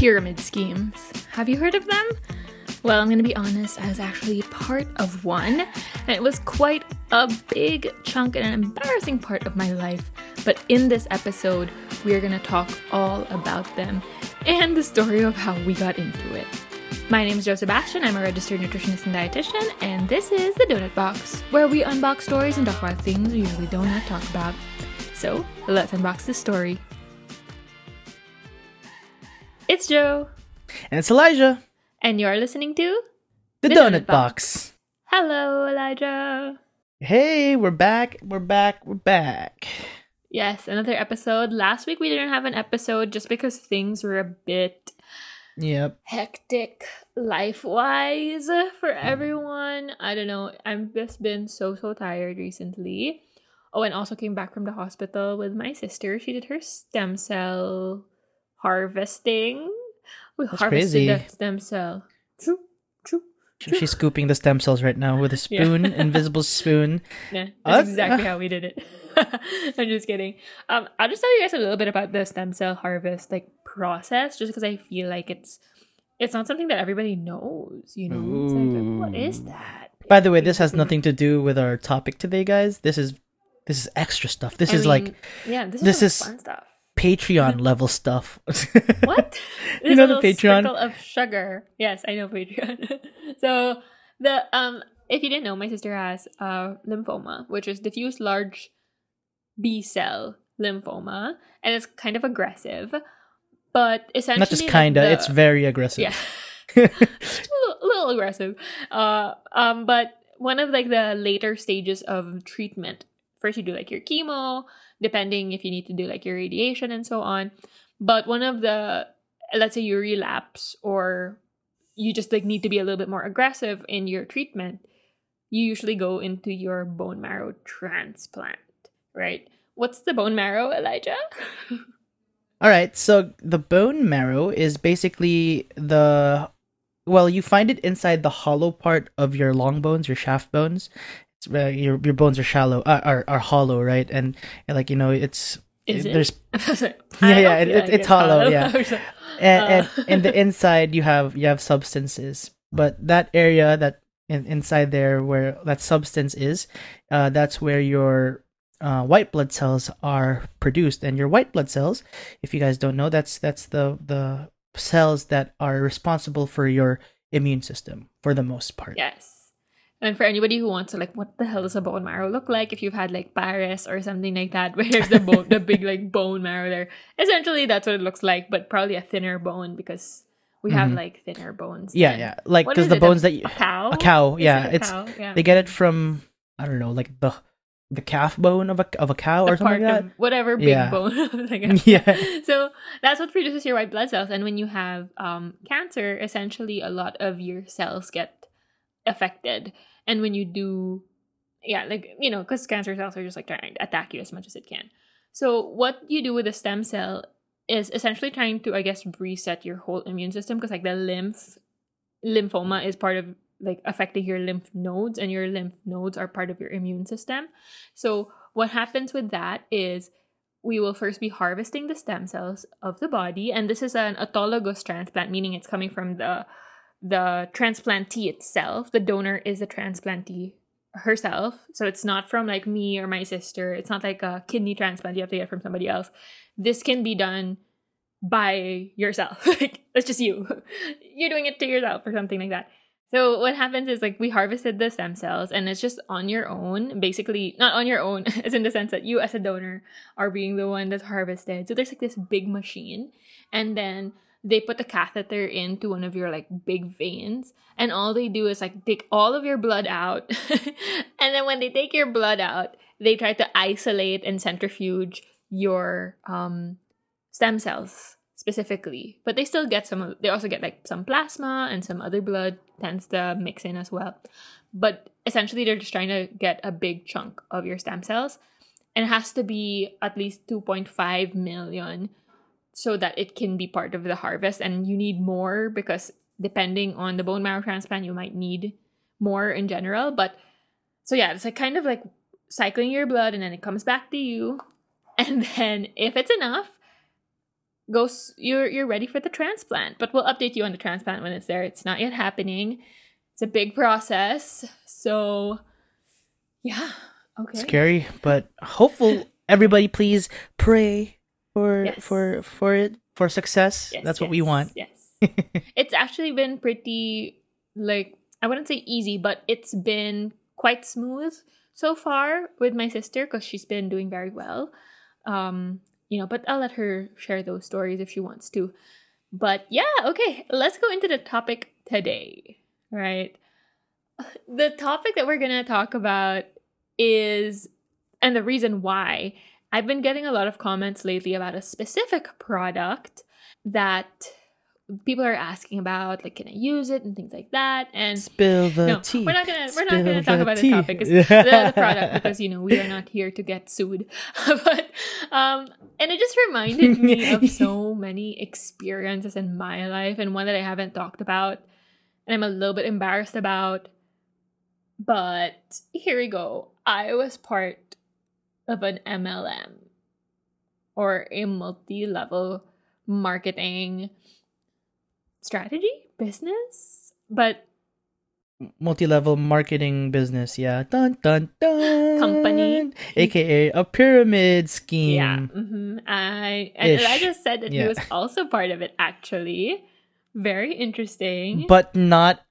Pyramid schemes. Have you heard of them? Well, I'm going to be honest, I was actually part of one, and it was quite a big chunk and an embarrassing part of my life. But in this episode, we are going to talk all about them and the story of how we got into it. My name is Joe Sebastian, I'm a registered nutritionist and dietitian, and this is The Donut Box, where we unbox stories and talk about things we usually don't talk about. So, let's unbox this story. It's Joe. And it's Elijah. And you're listening to The Donut Box. Hello, Elijah. Hey, we're back. Yes, another episode. Last week we didn't have an episode just because things were a bit hectic life-wise for everyone. I don't know. I've just been so tired recently. Oh, and also came back from the hospital with my sister. She did her stem cell harvesting. We That's harvested crazy. the stem cell. She's scooping the stem cells right now with a spoon, invisible spoon. Yeah, that's exactly how we did it. I'm just kidding. I'll just tell you guys a little bit about the stem cell harvest process, just because I feel like it's not something that everybody knows. You know, it's like, what is that? By the way, this has nothing to do with our topic today, guys. This is extra stuff. This is fun stuff. Patreon level stuff. What? You know the Patreon? Sprinkle of sugar. Yes, I know Patreon. So if you didn't know, my sister has lymphoma, which is diffuse large B cell lymphoma, and it's kind of aggressive. But essentially, not just kinda, it's very aggressive. Yeah, a little aggressive. But one of the later stages of treatment. First, you do your chemo, depending if you need to do your radiation and so on. But one of the, let's say you relapse or you just need to be a little bit more aggressive in your treatment, you usually go into your bone marrow transplant, right? What's the bone marrow, Elijah? All right, so the bone marrow is basically you find it inside the hollow part of your long bones, your shaft bones. Your bones are shallow, are hollow, right? And it's it's hollow, yeah. And in the inside you have substances, but that area that inside there where that substance is, that's where your white blood cells are produced. And your white blood cells, if you guys don't know, that's the cells that are responsible for your immune system for the most part. Yes. And for anybody who wants to, what the hell does a bone marrow look like? If you've had, Paris or something like that, where there's the big, bone marrow there. Essentially, that's what it looks like, but probably a thinner bone because we have, thinner bones. Yeah. Because the bones a cow? A cow, yeah. It's a cow? Yeah. They get it from, I don't know, the calf bone of a cow or something like that. Whatever big bone. Yeah. So that's what produces your white blood cells. And when you have cancer, essentially a lot of your cells get affected. And when you do, because cancer cells are just trying to attack you as much as it can. So what you do with a stem cell is essentially trying to, reset your whole immune system, because the lymphoma is part of affecting your lymph nodes, and your lymph nodes are part of your immune system. So what happens with that is we will first be harvesting the stem cells of the body, and this is an autologous transplant, meaning it's coming from the transplantee itself. The donor is the transplantee herself. So it's not from me or my sister. It's not like a kidney transplant you have to get from somebody else. This can be done by yourself. It's just you. You're doing it to yourself or something like that. So what happens is we harvested the stem cells, and it's just on your own. Basically, not on your own, as in the sense that you as a donor are being the one that's harvested. So there's this big machine, and then they put the catheter into one of your big veins, and all they do is take all of your blood out. And then when they take your blood out, they try to isolate and centrifuge your stem cells specifically. But they still get they also get some plasma, and some other blood tends to mix in as well. But essentially they're just trying to get a big chunk of your stem cells, and it has to be at least 2.5 million so that it can be part of the harvest. And you need more because depending on the bone marrow transplant, you might need more in general. But so yeah, it's kind of cycling your blood, and then it comes back to you. And then if it's enough, you're ready for the transplant. But we'll update you on the transplant when it's there. It's not yet happening. It's a big process. So yeah. Okay. Scary, but hopeful. Everybody, please pray for Yes. for success. Yes, That's what we want. Yes. It's actually been pretty, like, I wouldn't say easy, but it's been quite smooth so far with my sister because she's been doing very well. But I'll let her share those stories if she wants to. But yeah, okay, let's go into the topic today, right? The topic that we're gonna talk about is, and the reason why, I've been getting a lot of comments lately about a specific product that people are asking about, like, can I use it and things like that. And Spill the no, tea. we're not gonna Spill talk the about tea. the topic, the product, because we are not here to get sued. But and it just reminded me of so many experiences in my life, and one that I haven't talked about, and I'm a little bit embarrassed about. But here we go. I was part of an MLM, or a multi-level marketing strategy business, but Multi-level marketing business, yeah. Dun dun dun. Company. aka a pyramid scheme. yeah. Ish. Elijah said that he Yeah. was also part of it, actually. Very interesting. But not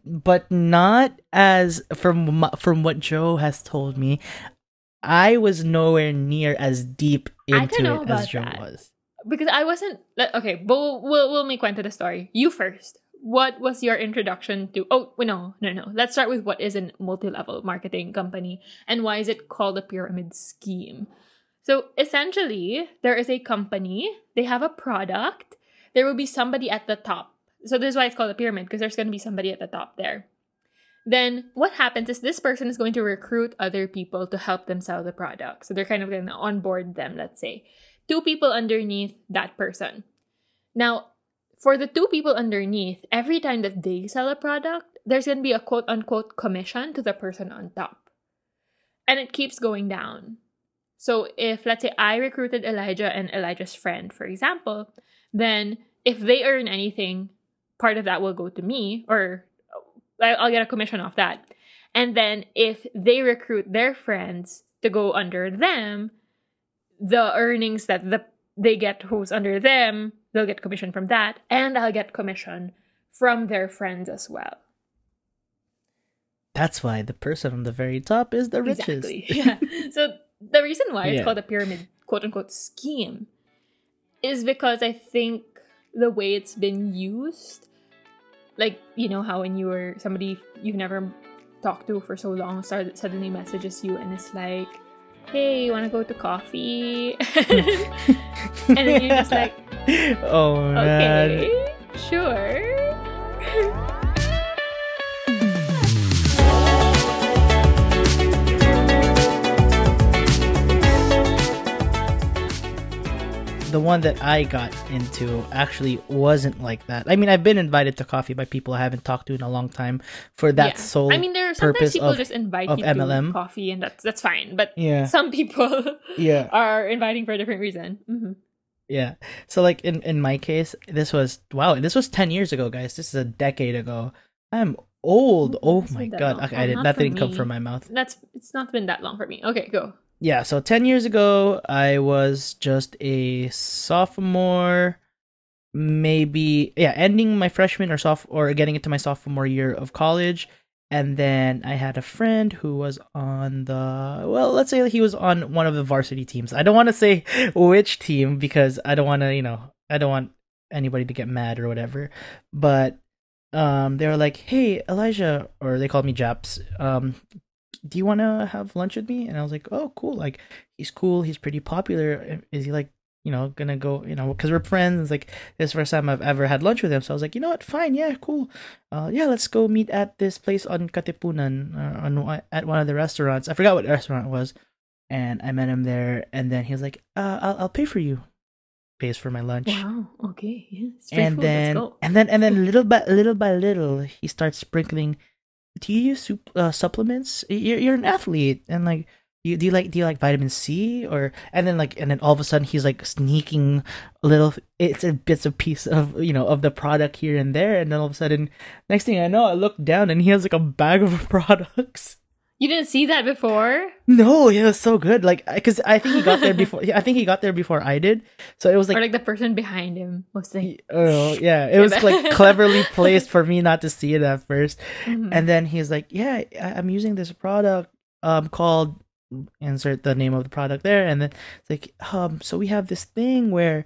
as from what Joe has told me. I was nowhere near as deep I don't into know it as about Joe that. was. Because I wasn't okay, but we'll make one to the story. You first. What was your introduction to? Oh, no. Let's start with what is a multi-level marketing company and why is it called a pyramid scheme. So essentially, there is a company. They have a product. There will be somebody at the top. So this is why it's called a pyramid, because there's going to be somebody at the top there. Then what happens is this person is going to recruit other people to help them sell the product. So they're kind of going to onboard them, let's say. 2 people underneath that person. Now, for the 2 people underneath, every time that they sell a product, there's going to be a quote-unquote commission to the person on top. And it keeps going down. So if, let's say, I recruited Elijah and Elijah's friend, for example, then if they earn anything, part of that will go to me, or I'll get a commission off that. And then if they recruit their friends to go under them, the earnings that they get who's under them, they'll get commission from that, and I'll get commission from their friends as well. That's why the person on the very top is the richest. Exactly. Yeah. So the reason why it's Yeah. called a pyramid quote-unquote scheme is because I think the way it's been used, like, how when you were somebody you've never talked to for so long suddenly messages you and it's like, hey, you want to go to coffee? And then you're just like, oh man. okay, sure. The one that I got into actually wasn't like that. I mean, I've been invited to coffee by people I haven't talked to in a long time for that sole I mean, there are sometimes purpose people of just invite of you MLM. to coffee, and that's fine. But Yeah. some people Yeah. are inviting for a different reason. Mm-hmm. Yeah. So like in my case, this was 10 years ago, guys. This is a decade ago. I'm old. Oh It's my been that god. long. Okay, Not that for didn't come me. from my mouth. It's not been that long for me. Okay, go. Yeah, so 10 years ago, I was just a sophomore, maybe, ending my freshman or getting into my sophomore year of college. And then I had a friend who was on let's say he was on one of the varsity teams. I don't want to say which team because I don't want to, I don't want anybody to get mad or whatever. But they were like, hey, Elijah, or they called me Japs, do you want to have lunch with me? And I was like, oh, cool. Like, he's cool. He's pretty popular. Is he like, gonna go, because we're friends. It's like, this is the first time I've ever had lunch with him. So I was like, you know what? Fine. Yeah, cool. Let's go meet at this place on Katipunan, at one of the restaurants. I forgot what restaurant it was. And I met him there. And then he was like, I'll pay for you. Pays for my lunch. Wow. Okay. Yeah. And then little by little, he starts sprinkling, do you use supplements? You're an athlete, and like do you like vitamin C or and then all of a sudden he's like sneaking little it's a bits of piece of of the product here and there, and then all of a sudden next thing I know I look down and he has like a bag of products. You didn't see that before? No, it was so good. Like, because I think he got there before. I think he got there before I did. So it was like, or like the person behind him was like, oh yeah, it was like cleverly placed for me not to see it at 1st. Mhm. And then he's like, yeah, I'm using this product called, insert the name of the product there, and then it's like, so we have this thing where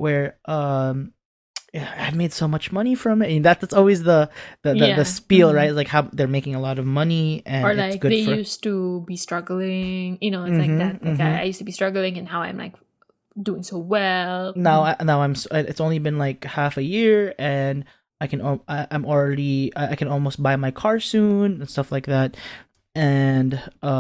I've made so much money from it. And that's always the spiel, Mhm. right? Like how they're making a lot of money, and or it's like good they for. used to be struggling, it's like Mhm, that. Like mhm. I used to be struggling, and now I'm like doing so well. Now it's only been like half a year, and I can almost buy my car soon and stuff like that, and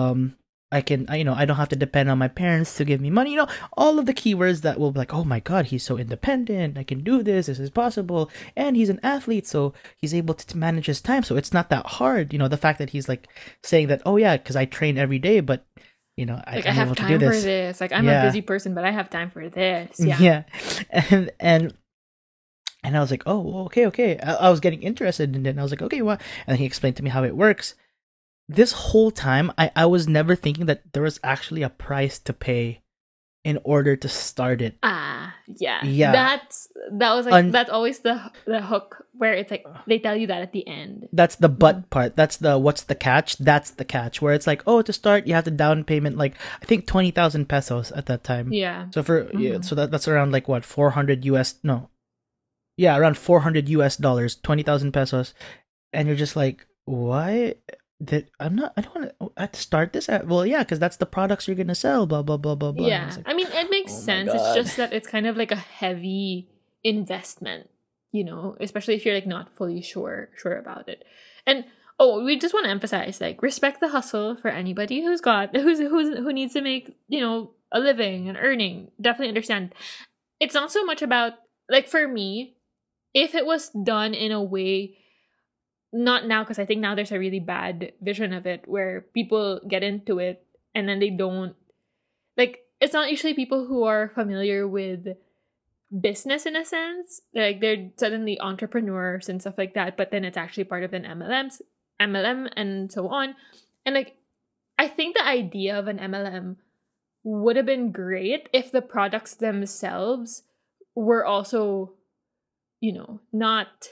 I don't have to depend on my parents to give me money, all of the keywords that will be like, oh my god, he's so independent, I can do this is possible, and he's an athlete, so he's able to manage his time, so it's not that hard, the fact that he's like saying that, oh yeah, because I train every day, but Like I I'm have able to do time for this. this. Like I'm Yeah. a busy person, but I have time for this. Yeah. Yeah. And I was like, oh, well, okay. I was getting interested in it, and I was like, okay, well, and he explained to me how it works. This whole time, I was never thinking that there was actually a price to pay in order to start it. Yeah. Yeah. That was like that's always the hook where it's like they tell you that at the end. That's the but part. That's the what's the catch? That's the catch. Where it's like, oh, to start, you have to down payment like I think 20,000 pesos at that time. Yeah. So so that's around like what 400 US no, yeah, around 400 US dollars, 20,000 pesos, and you're just like, why? That I don't want to start this at, well, yeah, because that's the products you're gonna sell, blah blah blah blah blah. Yeah. Like, I mean, it makes oh my sense. It's God. just that it's kind of like a heavy investment, especially if you're like not fully sure about it. And we just want to emphasize, like, respect the hustle for anybody who needs to make, a living and earning. Definitely understand. It's not so much about, like, for me, if it was done in a way, not now, because I think now there's a really bad vision of it where people get into it and then they don't, like, it's not usually people who are familiar with business in a sense. Like, they're suddenly entrepreneurs and stuff like that, but then it's actually part of an MLM and so on. And like, I think the idea of an MLM would have been great if the products themselves were also, not,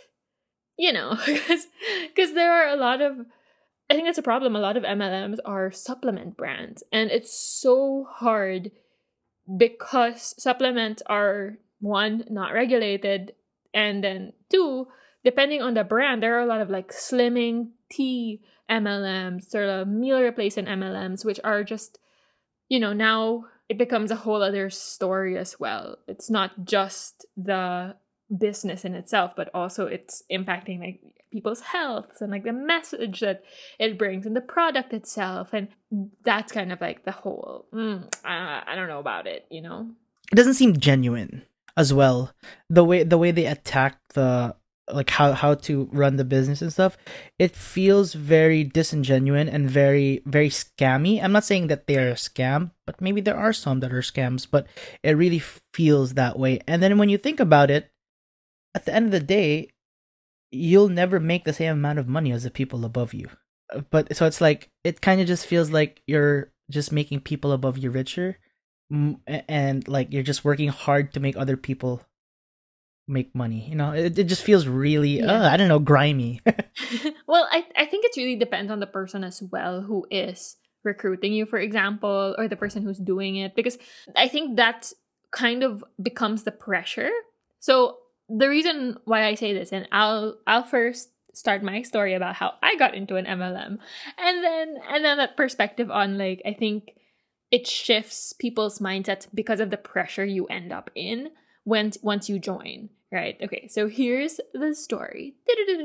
because there are a lot of, I think that's a problem. A lot of MLMs are supplement brands, and it's so hard because supplements are, one, not regulated, and then two, depending on the brand, there are a lot of like slimming tea MLMs, sort of meal replacement MLMs, which are just, now it becomes a whole other story as well. It's not just the business in itself, but also it's impacting like people's health and like the message that it brings and the product itself, and that's kind of like the whole I don't know about it. It doesn't seem genuine as well. The way they attack the, like, how to run the business and stuff, it feels very disingenuous and very very scammy. I'm not saying that they're a scam, but maybe there are some that are scams, but it really feels that way. And then when you think about it, at the end of the day, you'll never make the same amount of money as the people above you. But so it's like, it kind of just feels like you're just making people above you richer, and like you're just working hard to make other people make money. It just feels really, I don't know, grimy. Well, I think it really depends on the person as well who is recruiting you, for example, or the person who's doing it, because I think that kind of becomes the pressure. So the reason why I say this, and I'll first start my story about how I got into an MLM, and then that perspective on, like, I think it shifts people's mindsets because of the pressure you end up in once you join, right? Okay, so here's the story.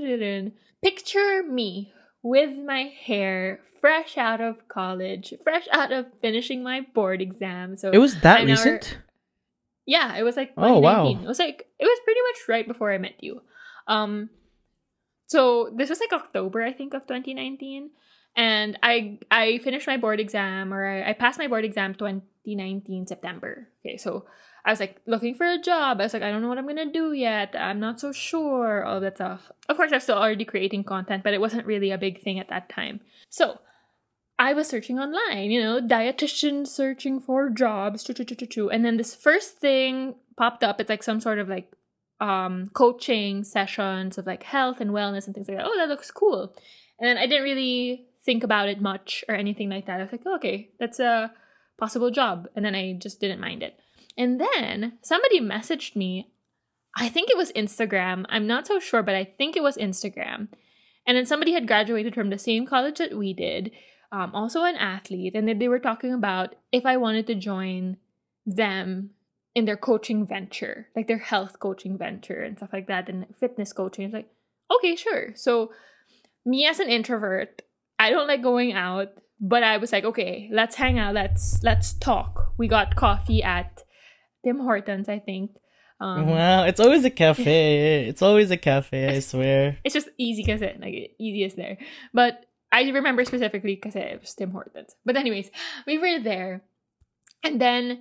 Picture me with my hair fresh out of college, fresh out of finishing my board exam. So It was that recent? Yeah, it was like 2019. Oh, wow. It was pretty much right before I met you. So this was like October, I think, of 2019. And I finished my board exam, or I passed my board exam 2019 September. Okay, so I was like looking for a job. I was like, I don't know what I'm gonna do yet. I'm not so sure. All that stuff. Of course, I'm still already creating content, but it wasn't really a big thing at that time. So I was searching online, dietitian searching for jobs, and then this first thing popped up. It's like some sort of like coaching sessions of like health and wellness and things like that. Oh, that looks cool. And then I didn't really think about it much or anything like that. I was like, oh, okay, that's a possible job. And then I just didn't mind it. And then somebody messaged me. I think it was Instagram. I'm not so sure, but I think it was Instagram. And then somebody had graduated from the same college that we did, also an athlete. And then they were talking about if I wanted to join them in their coaching venture, like their health coaching venture and stuff like that, and fitness coaching. It's like, okay, sure. So me as an introvert, I don't like going out, but I was like, okay, let's hang out. Let's talk. We got coffee at Tim Hortons, I think. Wow, it's always a cafe. It's always a cafe, I swear. It's just easy because easiest there. But I remember specifically because it was Tim Hortons. But anyways, we were there. And then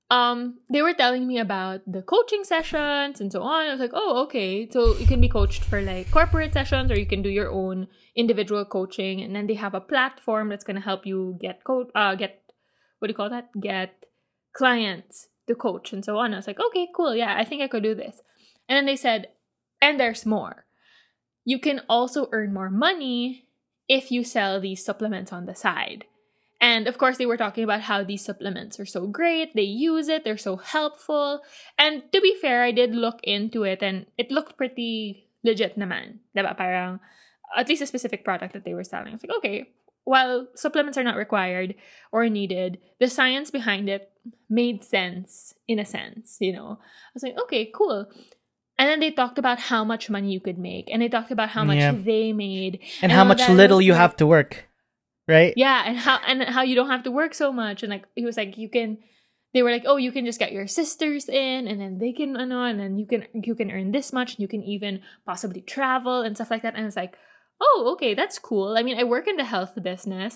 they were telling me about the coaching sessions and so on. I was like, oh, okay. So you can be coached for like corporate sessions, or you can do your own individual coaching. And then they have a platform that's going to help you get what do you call that? Get clients to coach and so on. I was like, okay, cool. Yeah, I think I could do this. And then they said, and there's more. You can also earn more money if you sell these supplements on the side. And of course, they were talking about how these supplements are so great. They use it. They're so helpful. And to be fair, I did look into it and it looked pretty legit naman. Diba? Parang, at least a specific product that they were selling. I was like, okay, while supplements are not required or needed, the science behind it made sense in a sense, I was like, okay, cool. And then they talked about how much money you could make. And they talked about how much they made. And how much little you have to work. Right? Yeah, and how you don't have to work so much. And like he was like, they were like, oh, you can just get your sisters in, and then they can, and then you can earn this much, and you can even possibly travel and stuff like that. And I was like, oh, okay, that's cool. I mean, I work in the health business,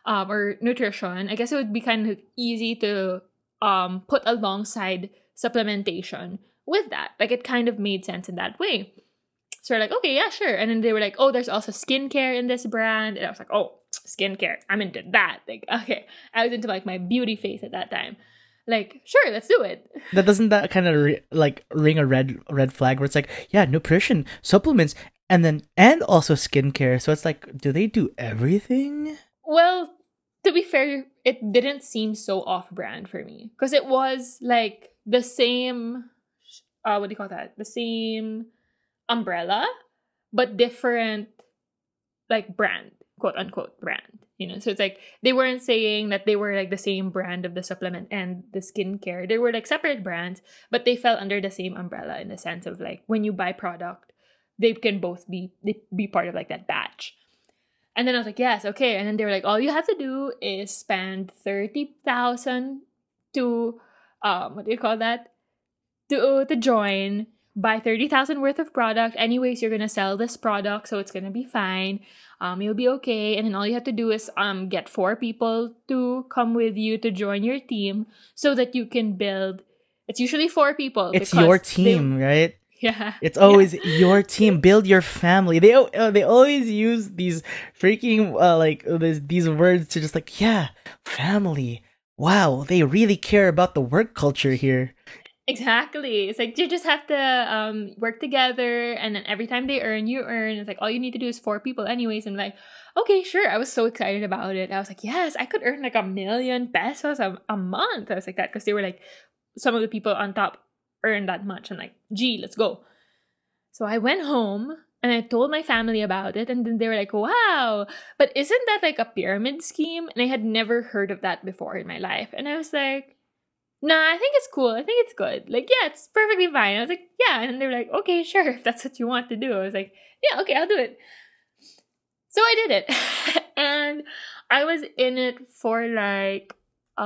or nutrition. I guess it would be kind of easy to put alongside supplementation with that. Like it kind of made sense in that way. So we're like, okay, yeah, sure. And then they were like, oh, there's also skincare in this brand. And I was like, oh, skincare. I'm into that. Like, okay. I was into like my beauty phase at that time. Like, sure, let's do it. Doesn't that kind of ring a red flag where it's like, yeah, nutrition, supplements, and also skincare. So it's like, do they do everything? Well, to be fair, it didn't seem so off-brand for me. Because it was like the same, what do you call that? The same umbrella, but different like brand, quote unquote brand. So it's like they weren't saying that they were like the same brand of the supplement and the skincare. They were like separate brands, but they fell under the same umbrella in the sense of like when you buy product, they can both be part of like that batch. And then I was like, yes, okay. And then they were like, all you have to do is spend 30,000 to what do you call that? To join. Buy 30,000 worth of product. Anyways, you're gonna sell this product, so it's gonna be fine. You'll be okay. And then all you have to do is get 4 people to come with you to join your team, so that you can build. It's usually 4 people. It's your team, right? Yeah. It's always your team. Build your family. They always use these freaking these words to just like, yeah, family. Wow, they really care about the work culture here. Exactly. It's like you just have to work together, and then every time they earn, you earn. It's like all you need to do is 4 people anyways. And like, okay, sure. I was so excited about it. I was like, yes, I could earn like 1 million pesos a month. I was like that because they were like, some of the people on top earn that much. I'm like, gee, let's go. So I went home and I told my family about it, and then they were like, wow, but isn't that like a pyramid scheme? And I had never heard of that before in my life. And I was like, nah, I think it's cool. I think it's good. Like, yeah, it's perfectly fine. I was like, yeah. And they were like, okay, sure, if that's what you want to do. I was like, yeah, okay, I'll do it. So I did it. And I was in it for like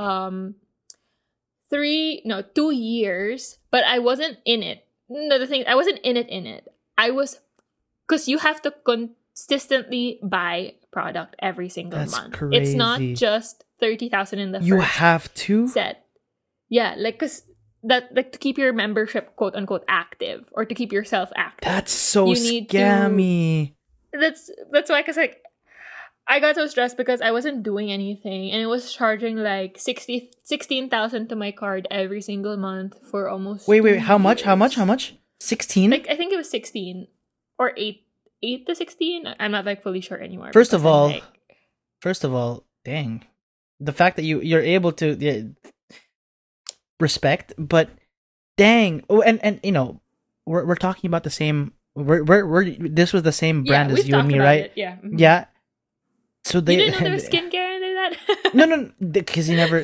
2 years, but I wasn't in it. No, the thing, I wasn't in it. I was, because you have to consistently buy product every single That's month. It's not crazy. just 30,000 in the You first have to. set. Yeah, like cuz that like to keep your membership quote unquote active or to keep yourself active. That's so You need to- scammy. That's why cuz like I got so stressed because I wasn't doing anything and it was charging like 16,000 to my card every single month for almost Wait, 2 how much? How much? years. How much? 16? Like I think it was 16 or 8 to 16. I'm not like fully sure anymore. First of because I'm, all, like, First of all, dang. The fact that you're able to respect, but dang. Oh, and you know, we're talking about the same we're this was the same brand as we've you and talked me, about right? it, yeah. Mhm. Yeah. So they You didn't know there was skincare under that? No, because he never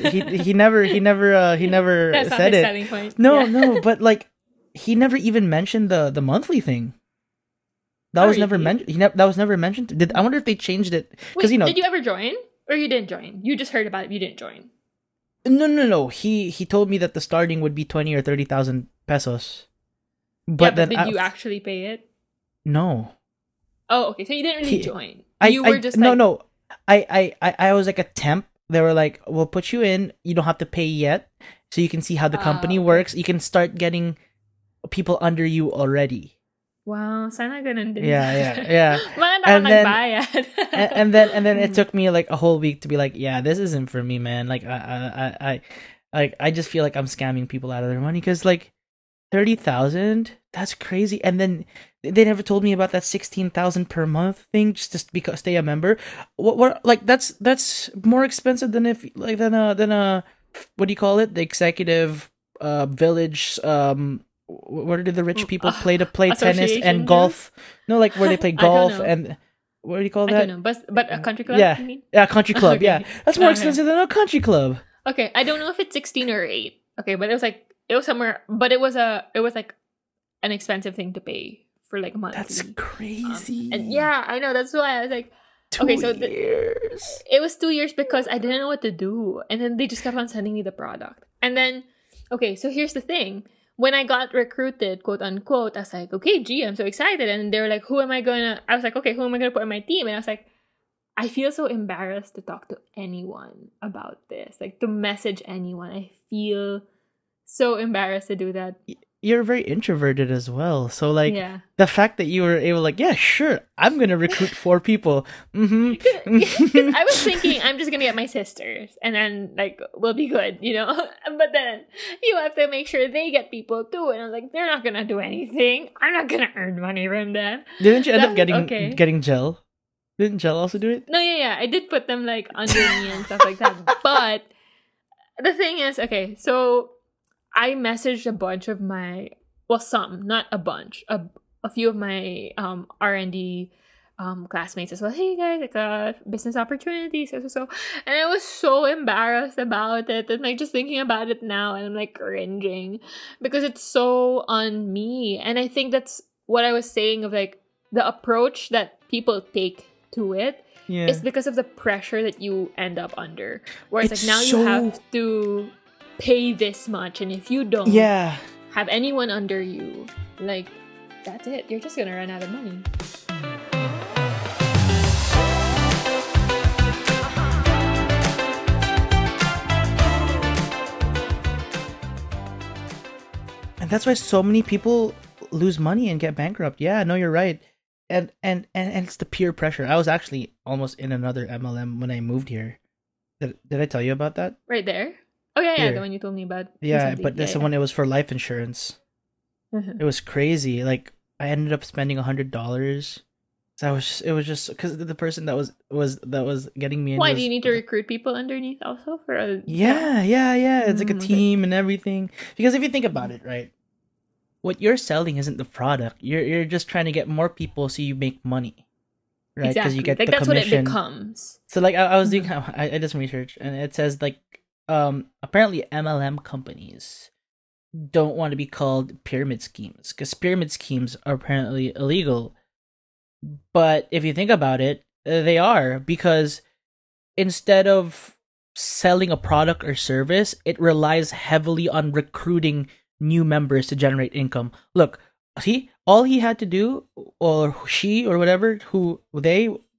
That's not said his it. selling point. No, Yeah. no, but like he never even mentioned the monthly thing. That Oh, was never really? mentioned. That was never mentioned. I wonder if they changed it Wait, because you know. did you ever join? Or you didn't join? You just heard about it, you didn't join. No. He told me that the starting would be 20 or 30,000 pesos. But But then did you actually pay it? no. Oh, okay. So you didn't really He- join. I You were just no like, no. I was like a temp. They were like, "We'll put you in. You don't have to pay yet, so you can see how the company okay. works. You can start getting people under you already." wow, sana ganun din. Yeah. Mga And then- nagbayad. and then it Mhm. took me like a whole week to be like, yeah, this isn't for me, man. Like I just feel like I'm scamming people out of their money because like 30,000, that's crazy. And then they never told me about that 16,000 per month thing just to because stay a member. What like that's more expensive than if like than a what do you call it? The executive village where do the rich people play tennis association and golf? No, like where they play I don't golf know. and what do you call I that? don't know. But a country club, Yeah. you mean? Yeah, country club. Okay. Yeah, that's more Okay. expensive than a country club. Okay, I don't know if it's 16 or 8. Okay, but it was somewhere, but it was like an expensive thing to pay for like monthly. That's crazy. And yeah, I know. That's why I was like, 2 okay, so years. it was 2 years because I didn't know what to do, and then they just kept on sending me the product. And then, okay, so here's the thing: when I got recruited, quote unquote, I was like, okay, gee, I'm so excited, and they were like, who am I gonna? I was like, okay, who am I gonna put on my team? And I was like, I feel so embarrassed to talk to anyone about this, like to message anyone. I feel so embarrassed to do that. You're very introverted as well. So like Yeah. the fact that you were able like, yeah, sure, I'm gonna recruit 4 people. Mm-hmm. Because I was thinking I'm just gonna get my sisters and then like we'll be good, you know. But then you have to make sure they get people too, and I was like, they're not gonna do anything. I'm not gonna earn money from them. Didn't you end up Okay. getting gel? Didn't gel also do it? No, yeah, I did put them like under me and stuff like that. But the thing is, okay, so I messaged a bunch of my, well, some, not a bunch, a few of my R&D classmates as well. Hey guys, I got business opportunities, so. And I was so embarrassed about it. And like just thinking about it now, and I'm like cringing because it's so on me. And I think that's what I was saying of like the approach that people take to it. Yeah. It's because of the pressure that you end up under. Whereas It's like now so- you have to pay this much, and if you don't Yeah. have anyone under you, like that's it. You're just gonna run out of money. And that's why so many people lose money and get bankrupt. Yeah, no, you're right. And it's the peer pressure. I was actually almost in another MLM when I moved here. Did I tell you about that? Right there. Oh yeah, Here. the one you told me about. Yeah, recently. but this one it was for life insurance. Mhm. It was crazy. Like I ended up spending $100. So it was just because the person that was getting me in. Why was- do you need to recruit people underneath also for a Yeah. It's like a Okay. team and everything. Because if you think about it, right, what you're selling isn't the product. You're just trying to get more people so you make money, right? Because Exactly. you get like the that's commission. what it becomes. So like I was doing, Mhm. I did some research and it says like apparently MLM companies don't want to be called pyramid schemes because pyramid schemes are apparently illegal. But if you think about it, they are because instead of selling a product or service, it relies heavily on recruiting new members to generate income. Look, all he had to do, or she or whatever, who they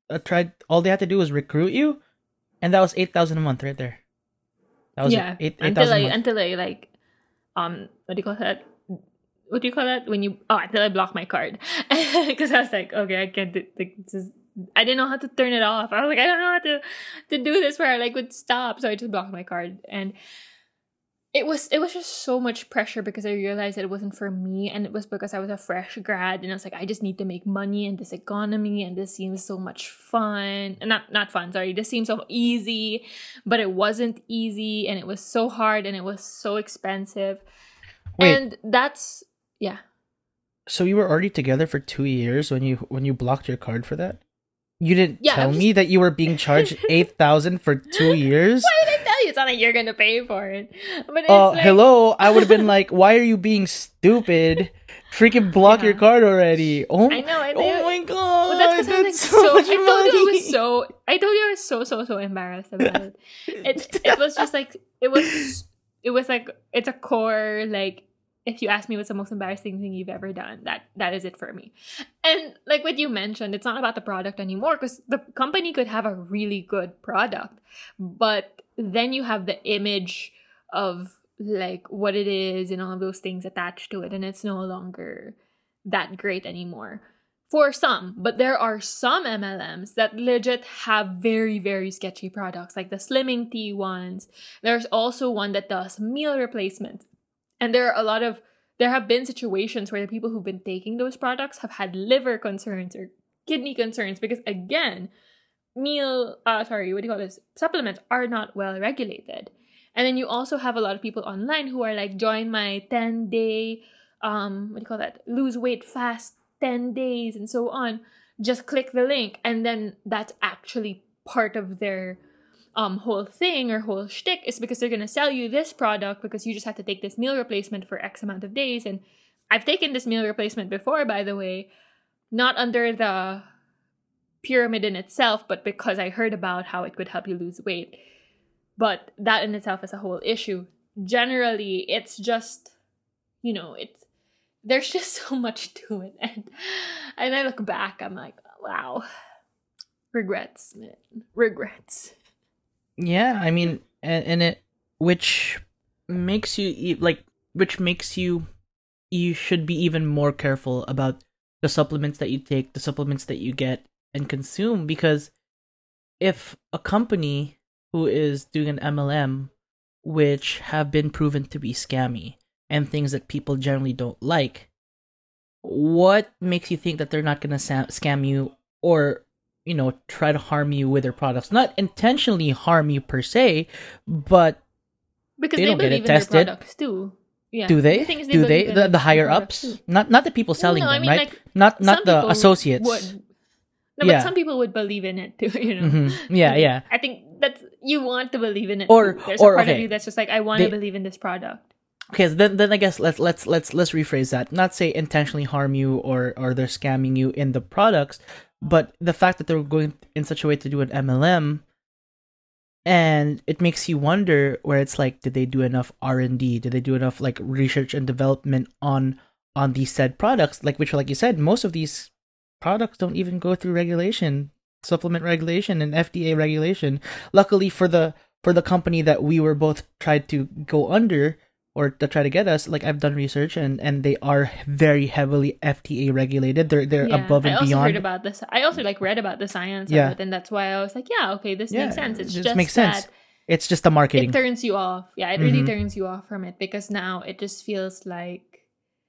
tried. All they had to do was recruit you, and that was 8,000 a month right there. That was Yeah, eight thousand a month. until I like what do you call that? What do you call that when you until I block my card because I was like, okay, I can't do like this is, I didn't know how to turn it off. I was like, I don't know how to do this where I like would stop, so I just blocked my card. And it was just so much pressure because I realized that it wasn't for me, and it was because I was a fresh grad, and I was like, I just need to make money in this economy, and this seems so much fun. And not fun, sorry. This seems so easy, but it wasn't easy, and it was so hard, and it was so expensive. Wait. And that's yeah. So you were already together for 2 years when you blocked your card for that? You didn't Yeah, tell I'm me that you were being charged 8,000 for 2 years? Why did I tell you? It's not like you're gonna pay for it. But it's Oh, like, hello. I would have been like, why are you being stupid? Freaking block your Yeah. card already. Oh, I know. oh my god. Well, that's because I was like that's so. much I told you I money. was so. I told you I was so embarrassed about it. It was just like it was like it's a core like. If you ask me what's the most embarrassing thing you've ever done, that is it for me. And like what you mentioned, it's not about the product anymore because the company could have a really good product, but then you have the image of like what it is and all of those things attached to it, and it's no longer that great anymore for some. But there are some MLMs that legit have very, very sketchy products, like the Slimming Tea ones. There's also one that does meal replacement. And there have been situations where the people who've been taking those products have had liver concerns or kidney concerns because again, supplements are not well regulated. And then you also have a lot of people online who are like, join my 10-day, lose weight fast 10 days and so on. Just click the link. And then that's actually part of their whole thing or whole shtick is because they're gonna sell you this product because you just have to take this meal replacement for X amount of days. And I've taken this meal replacement before, by the way, not under the pyramid in itself, but because I heard about how it could help you lose weight. But that in itself is a whole issue. Generally, it's just, there's just so much to it. And I look back, I'm like, wow, regrets, man, regrets. Yeah, I mean, and it which makes you you should be even more careful about the supplements that you take, the supplements that you get and consume, because if a company who is doing an MLM, which have been proven to be scammy and things that people generally don't like, what makes you think that they're not going to scam you or try to harm you with their products? Not intentionally harm you per se, but because they don't get believe it in their tested. products too. Yeah. Do they? The thing is Do they? believe in The higher their products ups, too. not the people selling No, I them, mean, right? like, Not some the people associates. would. No, Yeah. but some people would believe in it too. Yeah. I think that's you want to believe in it. Or- too. There's or, a part of okay. you that's just like I want to believe in this product. Okay, so then I guess let's rephrase that. Not say intentionally harm you or they're scamming you in the products, but the fact that they're going in such a way to do an MLM, and it makes you wonder where it's like, did they do enough R&D? Did they do enough like research and development on these said products? Like you said, most of these products don't even go through regulation, supplement regulation and FDA regulation. Luckily for the company that we were both tried to go under or to try to get us, like I've done research and they are very heavily FDA regulated. They're above and I also beyond. heard about this. I also read about the science Yeah. of it, and that's why I was like, yeah, okay, this makes sense. It's it just makes sense. that It's just the marketing. it turns you off. Yeah, it really Mhm. turns you off from it because now it just feels like,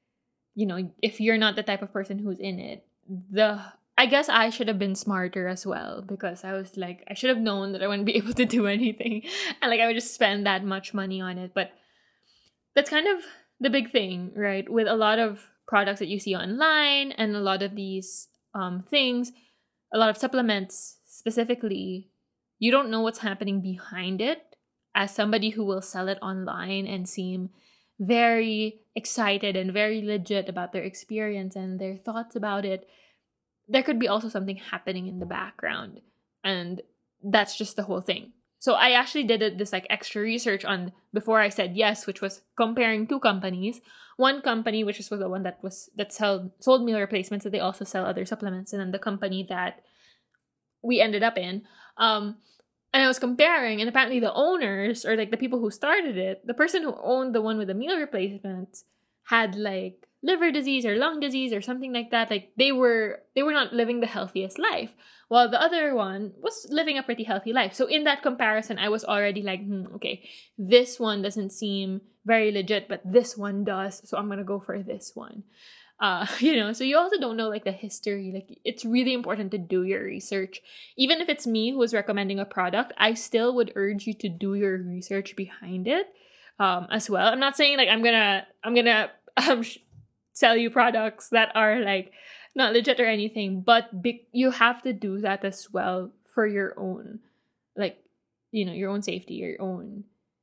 if you're not the type of person who's in it, I guess I should have been smarter as well because I was like, I should have known that I wouldn't be able to do anything, and like I would just spend that much money on it. But that's kind of the big thing, right? With a lot of products that you see online and a lot of these things, a lot of supplements specifically, you don't know what's happening behind it. As somebody who will sell it online and seem very excited and very legit about their experience and their thoughts about it, there could be also something happening in the background. And that's just the whole thing. So I actually did this like extra research on before I said yes, which was comparing two companies. One company, which was the one that sold meal replacements, and they also sell other supplements, and then the company that we ended up in. And I was comparing, and apparently the owners, or like the people who started it, the person who owned the one with the meal replacements had like liver disease or lung disease or something like that. Like they were not living the healthiest life, while the other one was living a pretty healthy life. So in that comparison, I was already like, okay, this one doesn't seem very legit, but this one does, so I'm gonna go for this one. So you also don't know like the history. Like it's really important to do your research. Even if it's me who is recommending a product, I still would urge you to do your research behind it as well. I'm not saying like I'm gonna sell you products that are like not legit or anything, but you have to do that as well for your own, like, your own safety, your own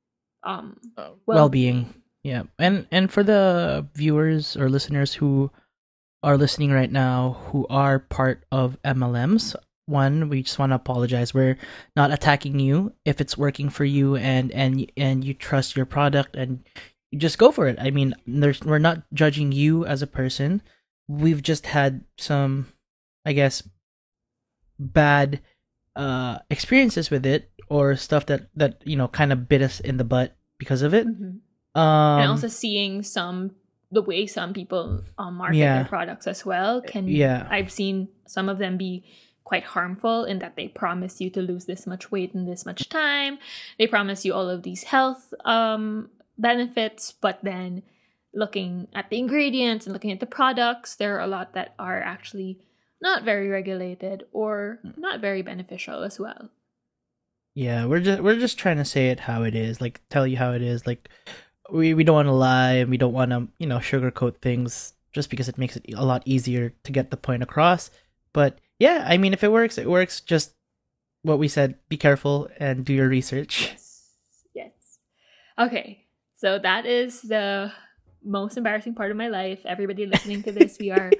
well-being. Yeah. And for the viewers or listeners who are listening right now who are part of MLMs, one, we just want to apologize. We're not attacking you. If it's working for you and you trust your product, and you just go for it. I mean, we're not judging you as a person. We've just had some, I guess, bad experiences with it, or stuff that kind of bit us in the butt because of it. Mm-hmm. And also seeing the way some people market their products as well I've seen some of them be quite harmful in that they promise you to lose this much weight in this much time. They promise you all of these health benefits, but then looking at the ingredients and looking at the products, there are a lot that are actually not very regulated or not very beneficial as well. Yeah, we're just trying to say it how it is, like tell you how it is. Like we don't want to lie, and we don't want to sugarcoat things just because it makes it a lot easier to get the point across. But yeah, I mean, if it works, it works. Just what we said: be careful and do your research. Yes. Okay, so that is the most embarrassing part of my life. Everybody listening to this, we are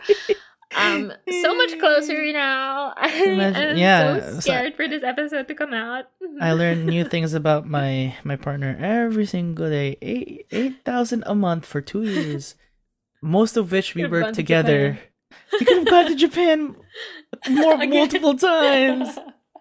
so much closer now. I'm so scared for this episode to come out. I learn new things about my partner every single day. 8,000 a month for 2 years, most of which we work together. We could have gone to Japan multiple times.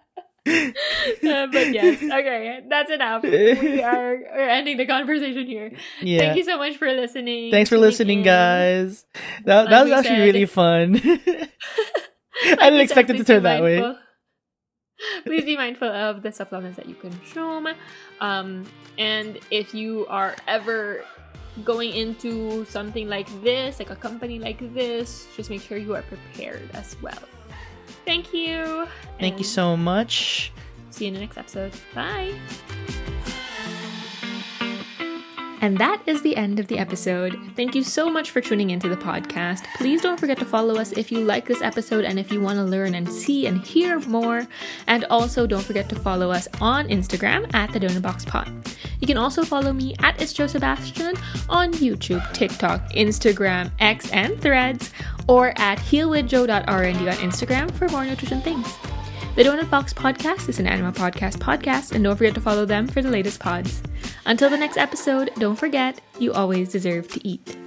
But yes, okay, that's enough. We're ending the conversation here. Yeah. Thank you so much for listening. Thanks for listening, guys. That was actually really fun. I didn't expect it to turn that way. Please be mindful of the supplements that you consume. And if you are ever going into something like this, like a company like this, just make sure you are prepared as well. Thank you. Thank you so much. See you in the next episode. Bye. And that is the end of the episode. Thank you so much for tuning into the podcast. Please don't forget to follow us if you like this episode and if you want to learn and see and hear more. And also don't forget to follow us on Instagram at The Donut Box Pod. You can also follow me at It's Joe Sebastian on YouTube, TikTok, Instagram, X, and Threads, or at healwithjoe.rnd on Instagram for more nutrition things. The Donut Box Podcast is an Anima podcast, and don't forget to follow them for the latest pods. Until the next episode, don't forget, you always deserve to eat.